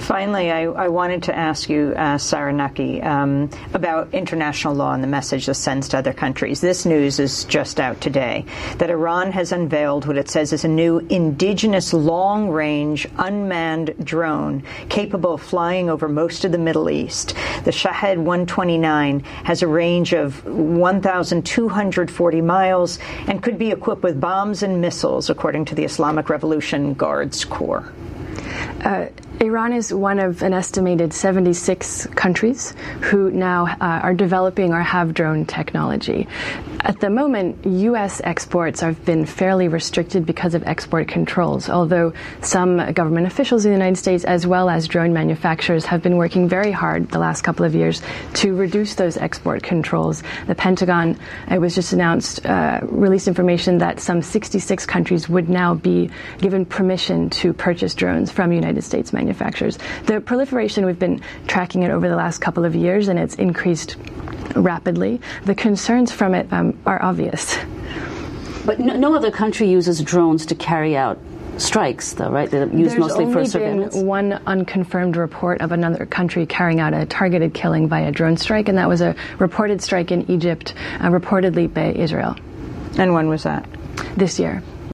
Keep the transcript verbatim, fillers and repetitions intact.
Finally, I, I wanted to ask you, uh, Sarah Nucky, um, about international law and the message this sends to other countries. This news is just out today, that Iran has unveiled what it says is a new indigenous long-range unmanned drone capable of flying over most of the Middle East. The Shahed one twenty-nine has a range of one thousand two hundred forty miles and could be equipped with bombs and missiles, according to the Islamic Revolution Guards Corps. Uh, Iran is one of an estimated seventy-six countries who now uh, are developing or have drone technology. At the moment, U S exports have been fairly restricted because of export controls, although some government officials in the United States, as well as drone manufacturers, have been working very hard the last couple of years to reduce those export controls. The Pentagon, it was just announced, uh, released information that some sixty-six countries would now be given permission to purchase drones from United States manufacturers. manufacturers. The proliferation, we've been tracking it over the last couple of years, and it's increased rapidly. The concerns from it um, are obvious. But no, no other country uses drones to carry out strikes, though, right? They're used There's mostly for only surveillance. Been one unconfirmed report of another country carrying out a targeted killing via drone strike, and that was a reported strike in Egypt, uh, reportedly by Israel. And when was that? This year.